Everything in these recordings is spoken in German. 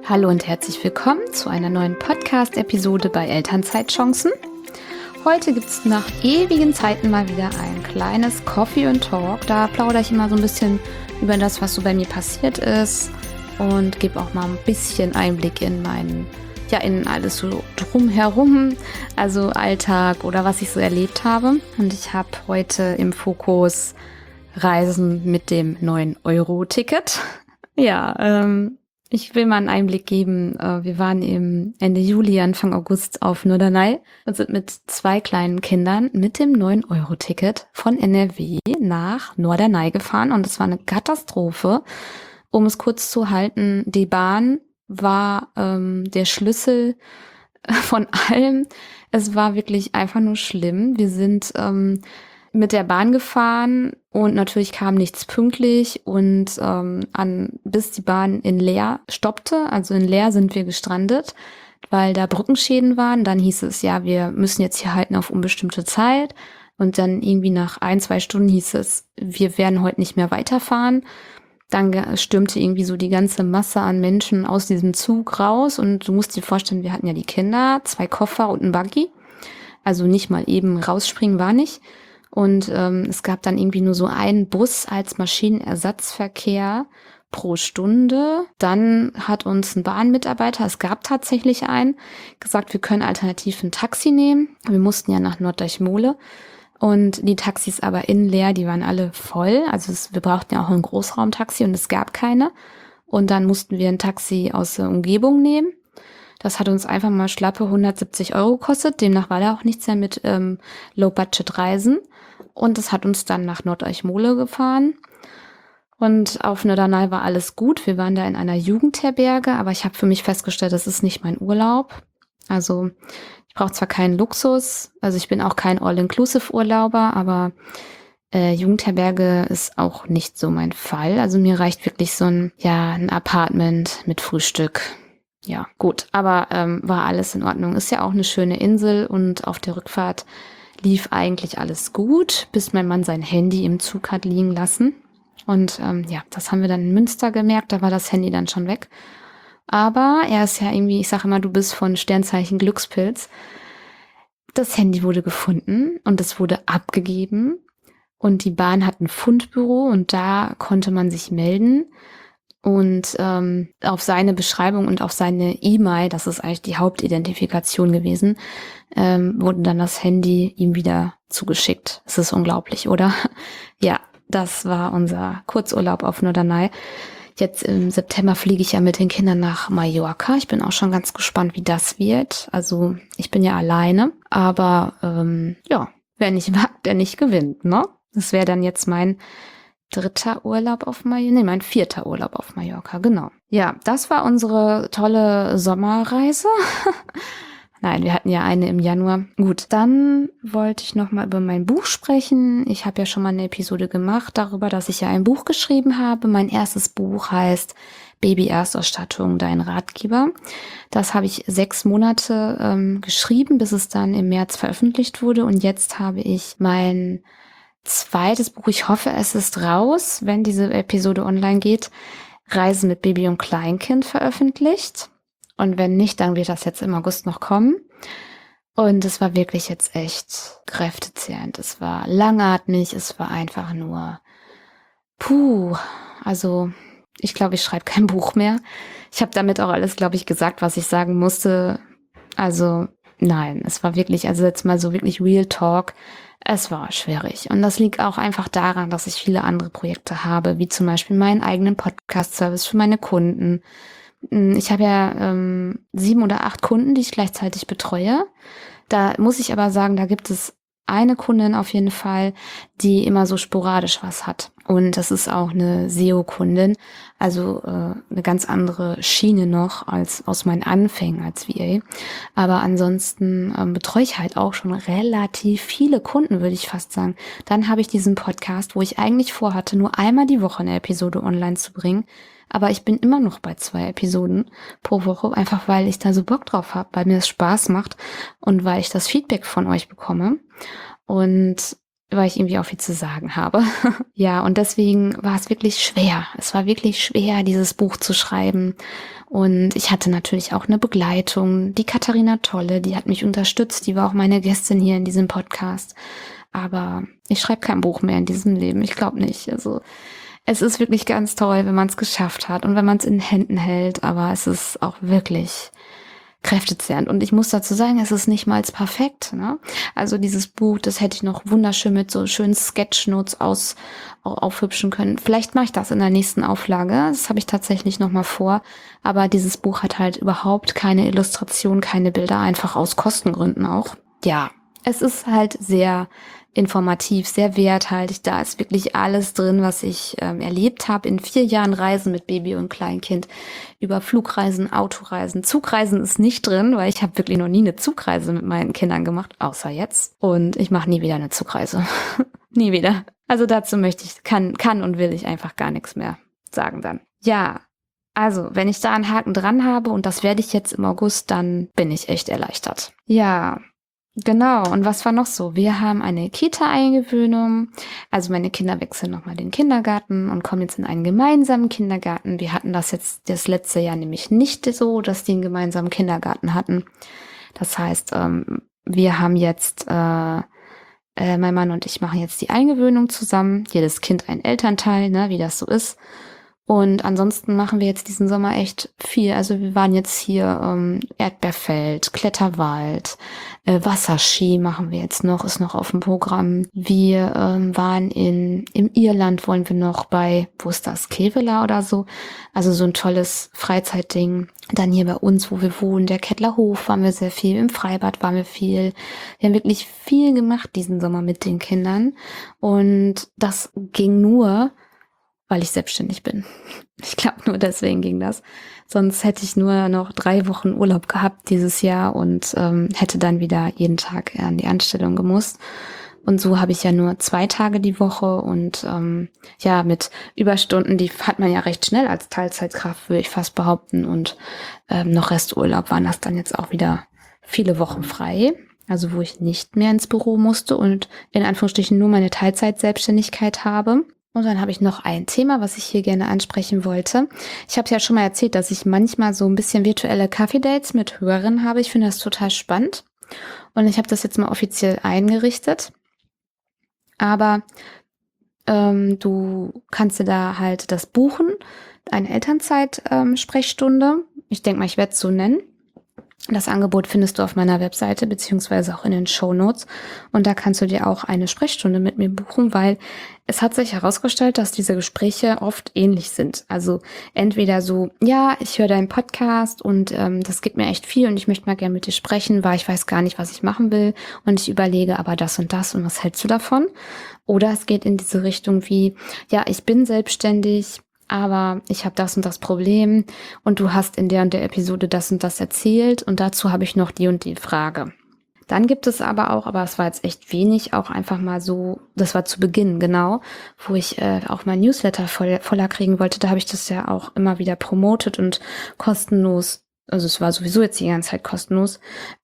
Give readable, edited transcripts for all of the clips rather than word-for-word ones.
Hallo und herzlich willkommen zu einer neuen Podcast-Episode bei Elternzeitchancen. Heute gibt es nach ewigen Zeiten mal wieder ein kleines Coffee and Talk. Da plaudere ich immer so ein bisschen über das, was so bei mir passiert ist und gebe auch mal ein bisschen Einblick in in alles so drumherum, also Alltag oder was ich so erlebt habe. Und ich habe heute im Fokus Reisen mit dem 9-Euro-Ticket. Ich will mal einen Einblick geben. Wir waren im Ende Juli, Anfang August auf Norderney und sind mit 2 kleinen Kindern mit dem 9-Euro-Ticket von NRW nach Norderney gefahren. Und es war eine Katastrophe. Um es kurz zu halten, die Bahn war der Schlüssel von allem. Es war wirklich einfach nur schlimm. Wir sind mit der Bahn gefahren und natürlich kam nichts pünktlich und bis die Bahn in Leer stoppte, also in Leer sind wir gestrandet, weil da Brückenschäden waren. Dann hieß es, ja, wir müssen jetzt hier halten auf unbestimmte Zeit und dann irgendwie nach 1-2 Stunden hieß es, wir werden heute nicht mehr weiterfahren. Dann stürmte irgendwie so die ganze Masse an Menschen aus diesem Zug raus und du musst dir vorstellen, wir hatten ja die Kinder, 2 Koffer und ein Buggy, also nicht mal eben rausspringen war nicht. Und es gab dann irgendwie nur so einen Bus als Maschinenersatzverkehr pro Stunde. Dann hat uns ein Bahnmitarbeiter, es gab tatsächlich einen, gesagt, wir können alternativ ein Taxi nehmen. Wir mussten ja nach Norddeich-Mole. Und die Taxis aber in Leer, die waren alle voll. Also wir brauchten ja auch ein Großraumtaxi und es gab keine. Und dann mussten wir ein Taxi aus der Umgebung nehmen. Das hat uns einfach mal schlappe 170 € gekostet. Demnach war da auch nichts mehr mit Low-Budget-Reisen. Und das hat uns dann nach Norddeich-Mole gefahren. Und auf Norderney war alles gut. Wir waren da in einer Jugendherberge, aber ich habe für mich festgestellt, das ist nicht mein Urlaub. Also ich brauche zwar keinen Luxus, also ich bin auch kein All-Inclusive-Urlauber, aber Jugendherberge ist auch nicht so mein Fall. Also mir reicht wirklich so ein Apartment mit Frühstück. Ja, gut, aber war alles in Ordnung. Ist ja auch eine schöne Insel und auf der Rückfahrt lief eigentlich alles gut, bis mein Mann sein Handy im Zug hat liegen lassen. Und das haben wir dann in Münster gemerkt, da war das Handy dann schon weg. Aber er ist ja irgendwie, ich sage immer, du bist von Sternzeichen Glückspilz. Das Handy wurde gefunden und es wurde abgegeben. Und die Bahn hat ein Fundbüro und da konnte man sich melden. Und auf seine Beschreibung und auf seine E-Mail, das ist eigentlich die Hauptidentifikation gewesen, wurde dann das Handy ihm wieder zugeschickt. Es ist unglaublich, oder? Ja, das war unser Kurzurlaub auf Norderney. Jetzt im September fliege ich ja mit den Kindern nach Mallorca. Ich bin auch schon ganz gespannt, wie das wird. Also ich bin ja alleine, aber wer nicht wagt, der nicht gewinnt, ne? Das wäre dann jetzt mein 3. Urlaub auf Mallorca, mein 4. Urlaub auf Mallorca, genau. Ja, das war unsere tolle Sommerreise. Nein, wir hatten ja eine im Januar. Gut, dann wollte ich nochmal über mein Buch sprechen. Ich habe ja schon mal eine Episode gemacht darüber, dass ich ja ein Buch geschrieben habe. Mein erstes Buch heißt Baby-Erstausstattung, dein Ratgeber. Das habe ich 6 Monate geschrieben, bis es dann im März veröffentlicht wurde. Und jetzt habe ich mein 2. Buch, ich hoffe, es ist raus, wenn diese Episode online geht, Reisen mit Baby und Kleinkind veröffentlicht. Und wenn nicht, dann wird das jetzt im August noch kommen. Und es war wirklich jetzt echt kräftezehrend. Es war langatmig, es war einfach nur Also ich glaube, ich schreibe kein Buch mehr. Ich habe damit auch alles, glaube ich, gesagt, was ich sagen musste. Also nein, es war wirklich, also jetzt mal so wirklich Real Talk. Es war schwierig. Und das liegt auch einfach daran, dass ich viele andere Projekte habe, wie zum Beispiel meinen eigenen Podcast-Service für meine Kunden. Ich habe ja 7 oder 8 Kunden, die ich gleichzeitig betreue. Da muss ich aber sagen, da gibt es eine Kundin auf jeden Fall, die immer so sporadisch was hat. Und das ist auch eine SEO-Kundin, also eine ganz andere Schiene noch als aus meinen Anfängen als VA. Aber ansonsten betreue ich halt auch schon relativ viele Kunden, würde ich fast sagen. Dann habe ich diesen Podcast, wo ich eigentlich vorhatte, nur einmal die Woche eine Episode online zu bringen. Aber ich bin immer noch bei 2 Episoden pro Woche, einfach weil ich da so Bock drauf habe, weil mir das Spaß macht und weil ich das Feedback von euch bekomme. Und weil ich irgendwie auch viel zu sagen habe. Ja, und deswegen war es wirklich schwer. Es war wirklich schwer, dieses Buch zu schreiben. Und ich hatte natürlich auch eine Begleitung, die Katharina Tolle, die hat mich unterstützt, die war auch meine Gästin hier in diesem Podcast. Aber ich schreibe kein Buch mehr in diesem Leben, ich glaube nicht. Also es ist wirklich ganz toll, wenn man es geschafft hat und wenn man es in Händen hält, aber es ist auch wirklich kräftezehrend. Und ich muss dazu sagen, es ist nicht mal perfekt. Ne? Also dieses Buch, das hätte ich noch wunderschön mit so schönen Sketchnotes aufhübschen können. Vielleicht mache ich das in der nächsten Auflage. Das habe ich tatsächlich noch mal vor. Aber dieses Buch hat halt überhaupt keine Illustration, keine Bilder, einfach aus Kostengründen auch. Ja, es ist halt sehr informativ, sehr werthaltig. Da ist wirklich alles drin, was ich erlebt habe in 4 Jahren Reisen mit Baby und Kleinkind. Über Flugreisen, Autoreisen. Zugreisen ist nicht drin, weil ich habe wirklich noch nie eine Zugreise mit meinen Kindern gemacht, außer jetzt. Und ich mache nie wieder eine Zugreise. Nie wieder. Also dazu kann und will ich einfach gar nichts mehr sagen dann. Ja, also wenn ich da einen Haken dran habe und das werde ich jetzt im August, dann bin ich echt erleichtert. Ja, genau. Und was war noch so? Wir haben eine Kita-Eingewöhnung. Also meine Kinder wechseln nochmal den Kindergarten und kommen jetzt in einen gemeinsamen Kindergarten. Wir hatten das jetzt das letzte Jahr nämlich nicht so, dass die einen gemeinsamen Kindergarten hatten. Das heißt, wir haben jetzt, mein Mann und ich machen jetzt die Eingewöhnung zusammen. Jedes Kind ein Elternteil, ne, wie das so ist. Und ansonsten machen wir jetzt diesen Sommer echt viel. Also wir waren jetzt hier Erdbeerfeld, Kletterwald, Wasserski machen wir jetzt noch, ist noch auf dem Programm. Wir waren im Irland, wollen wir noch bei, wo ist das, Kevela oder so. Also so ein tolles Freizeitding. Dann hier bei uns, wo wir wohnen, der Kettlerhof, waren wir sehr viel, im Freibad waren wir viel. Wir haben wirklich viel gemacht diesen Sommer mit den Kindern. Und das ging nur, weil ich selbstständig bin. Ich glaube, nur deswegen ging das. Sonst hätte ich nur noch 3 Wochen Urlaub gehabt dieses Jahr und hätte dann wieder jeden Tag an die Anstellung gemusst. Und so habe ich ja nur 2 Tage die Woche und ja, mit Überstunden, die hat man ja recht schnell als Teilzeitkraft, würde ich fast behaupten. Und noch Resturlaub waren das dann jetzt auch wieder viele Wochen frei. Also wo ich nicht mehr ins Büro musste und in Anführungsstrichen nur meine Teilzeitselbstständigkeit habe. Und dann habe ich noch ein Thema, was ich hier gerne ansprechen wollte. Ich habe es ja schon mal erzählt, dass ich manchmal so ein bisschen virtuelle Kaffee-Dates mit Hörerinnen habe. Ich finde das total spannend. Und ich habe das jetzt mal offiziell eingerichtet. Aber du kannst dir da halt das buchen, eine Elternzeit-Sprechstunde. Ich denke mal, ich werde es so nennen. Das Angebot findest du auf meiner Webseite beziehungsweise auch in den Shownotes und da kannst du dir auch eine Sprechstunde mit mir buchen, weil es hat sich herausgestellt, dass diese Gespräche oft ähnlich sind. Also entweder so, ja, ich höre deinen Podcast und das gibt mir echt viel und ich möchte mal gerne mit dir sprechen, weil ich weiß gar nicht, was ich machen will und ich überlege aber das und was hältst du davon? Oder es geht in diese Richtung wie, ja, ich bin selbstständig, aber ich habe das und das Problem und du hast in der und der Episode das und das erzählt und dazu habe ich noch die und die Frage. Dann gibt es aber auch, aber es war jetzt echt wenig, auch einfach mal so, das war zu Beginn, genau, wo ich auch mein Newsletter voller kriegen wollte, da habe ich das ja auch immer wieder promotet und kostenlos, also es war sowieso jetzt die ganze Zeit kostenlos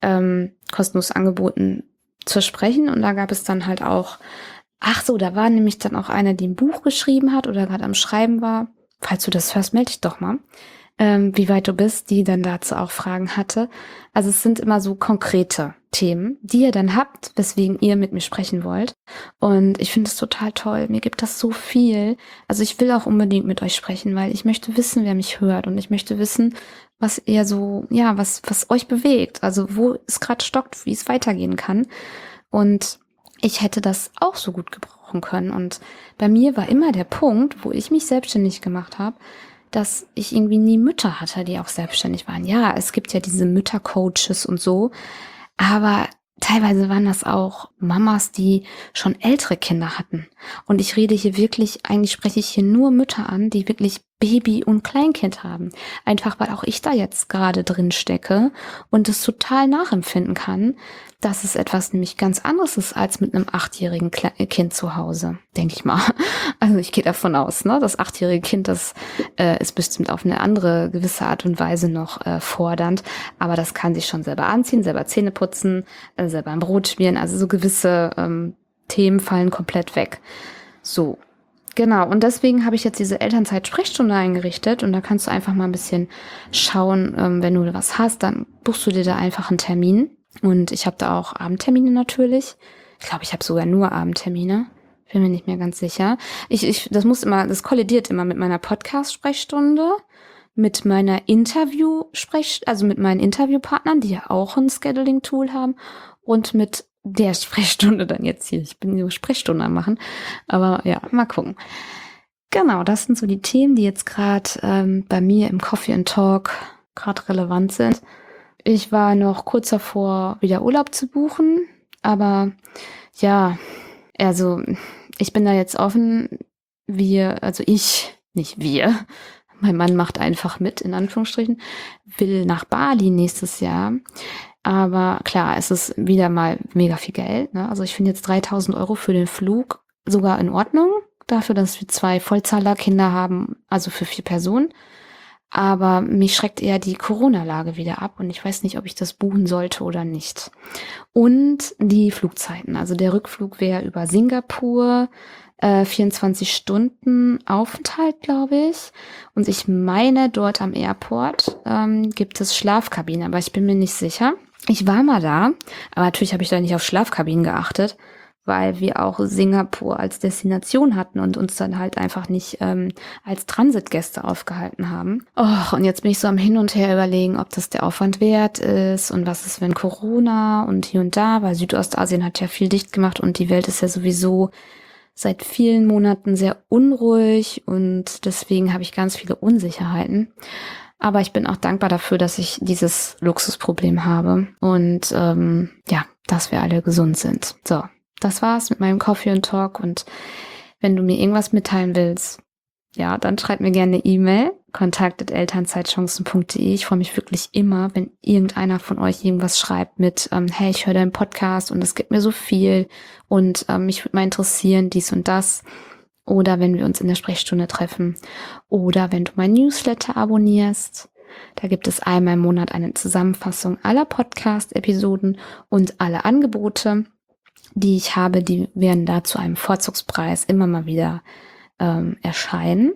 angeboten zu sprechen und da gab es dann halt auch, ach so, da war nämlich dann auch einer, die ein Buch geschrieben hat oder gerade am Schreiben war. Falls du das hörst, melde dich doch mal, wie weit du bist, die dann dazu auch Fragen hatte. Also es sind immer so konkrete Themen, die ihr dann habt, weswegen ihr mit mir sprechen wollt. Und ich finde es total toll. Mir gibt das so viel. Also ich will auch unbedingt mit euch sprechen, weil ich möchte wissen, wer mich hört. Und ich möchte wissen, was ihr so, ja, was euch bewegt. Also wo es gerade stockt, wie es weitergehen kann. Und ich hätte das auch so gut gebrauchen können. Und bei mir war immer der Punkt, wo ich mich selbstständig gemacht habe, dass ich irgendwie nie Mütter hatte, die auch selbstständig waren. Ja, es gibt ja diese Müttercoaches und so, aber teilweise waren das auch Mamas, die schon ältere Kinder hatten. Und ich rede hier wirklich, eigentlich spreche ich hier nur Mütter an, die wirklich Baby und Kleinkind haben. Einfach, weil auch ich da jetzt gerade drin stecke und es total nachempfinden kann, dass es etwas nämlich ganz anderes ist als mit einem 8-jährigen Kind zu Hause, denke ich mal. Also ich gehe davon aus, ne, das 8-jährige Kind, das ist bestimmt auf eine andere gewisse Art und Weise noch fordernd, aber das kann sich schon selber anziehen, selber Zähne putzen, selber ein Brot schmieren, also so gewisse Themen fallen komplett weg. So, genau. Und deswegen habe ich jetzt diese Elternzeit-Sprechstunde eingerichtet und da kannst du einfach mal ein bisschen schauen, wenn du was hast, dann buchst du dir da einfach einen Termin. Und ich habe da auch Abendtermine natürlich. Ich glaube, ich habe sogar nur Abendtermine. Bin mir nicht mehr ganz sicher. Das kollidiert immer mit meiner Podcast-Sprechstunde, mit meiner also mit meinen Interviewpartnern, die ja auch ein Scheduling-Tool haben und mit der Sprechstunde dann jetzt hier. Ich bin nur Sprechstunde am machen, aber ja, mal gucken. Genau, das sind so die Themen, die jetzt gerade bei mir im Coffee and Talk gerade relevant sind. Ich war noch kurz davor, wieder Urlaub zu buchen, aber ja, also ich bin da jetzt offen. Nicht wir, mein Mann macht einfach mit, in Anführungsstrichen, will nach Bali nächstes Jahr. Aber klar, es ist wieder mal mega viel Geld. Ne? Also ich finde jetzt 3.000 Euro für den Flug sogar in Ordnung. Dafür, dass wir 2 Vollzahlerkinder haben, also für 4 Personen. Aber mich schreckt eher die Corona-Lage wieder ab und ich weiß nicht, ob ich das buchen sollte oder nicht. Und die Flugzeiten. Also der Rückflug wäre über Singapur, 24 Stunden Aufenthalt, glaube ich. Und ich meine, dort am Airport gibt es Schlafkabinen, aber ich bin mir nicht sicher. Ich war mal da, aber natürlich habe ich da nicht auf Schlafkabinen geachtet, weil wir auch Singapur als Destination hatten und uns dann halt einfach nicht als Transitgäste aufgehalten haben. Oh, und jetzt bin ich so am Hin und Her überlegen, ob das der Aufwand wert ist und was ist, wenn Corona und hier und da, weil Südostasien hat ja viel dicht gemacht und die Welt ist ja sowieso seit vielen Monaten sehr unruhig und deswegen habe ich ganz viele Unsicherheiten. Aber ich bin auch dankbar dafür, dass ich dieses Luxusproblem habe und ja, dass wir alle gesund sind. So. Das war's mit meinem Coffee and Talk und wenn du mir irgendwas mitteilen willst, ja, dann schreib mir gerne eine E-Mail, kontakt@elternzeitchancen.de. Ich freue mich wirklich immer, wenn irgendeiner von euch irgendwas schreibt mit, hey, ich höre deinen Podcast und es gibt mir so viel und mich würde mal interessieren, dies und das. Oder wenn wir uns in der Sprechstunde treffen. Oder wenn du mein Newsletter abonnierst. Da gibt es einmal im Monat eine Zusammenfassung aller Podcast-Episoden und alle Angebote, die ich habe, die werden da zu einem Vorzugspreis immer mal wieder erscheinen.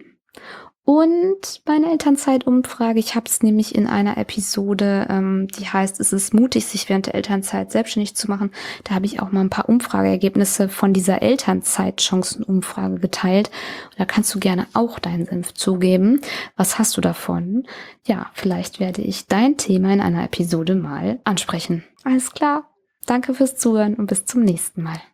Und meine Elternzeitumfrage, ich habe es nämlich in einer Episode, die heißt, es ist mutig, sich während der Elternzeit selbstständig zu machen. Da habe ich auch mal ein paar Umfrageergebnisse von dieser Elternzeitchancen-Umfrage geteilt. Und da kannst du gerne auch deinen Senf zugeben. Was hast du davon? Ja, vielleicht werde ich dein Thema in einer Episode mal ansprechen. Alles klar. Danke fürs Zuhören und bis zum nächsten Mal.